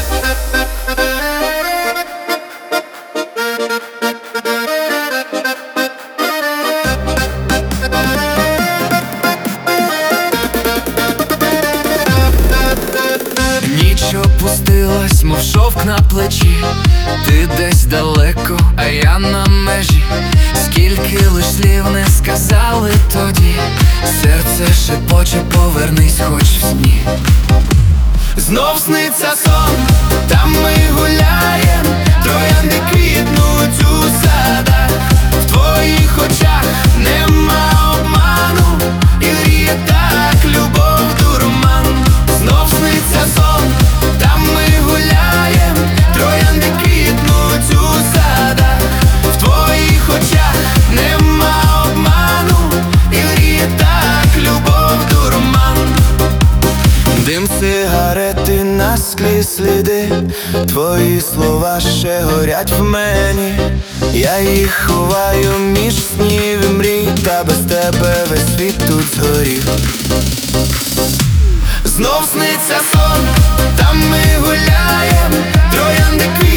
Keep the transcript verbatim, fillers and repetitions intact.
Ніч опустилась, мов шовк на плечі. Ти десь далеко, а я на межі. Скільки лиш слів не сказали тоді. Серце шепоче, повернись хоч в сні. Знов сниться сон, там ми гуляєм, троянди квітнуть у садах. В твоїх очах нема обману, і гріє так любов дурман. Знов сниться сон, там ми гуляєм, троянди квітнуть у садах. В твоїх очах нема обману, і гріє так любов дурман. Дим сигарети на склі сліди, твої слова ще горять в мені. Я їх ховаю між снів і мрій, та без тебе весь світ тут згорів. Знов сниться сон, там ми гуляєм, троянди квітнуть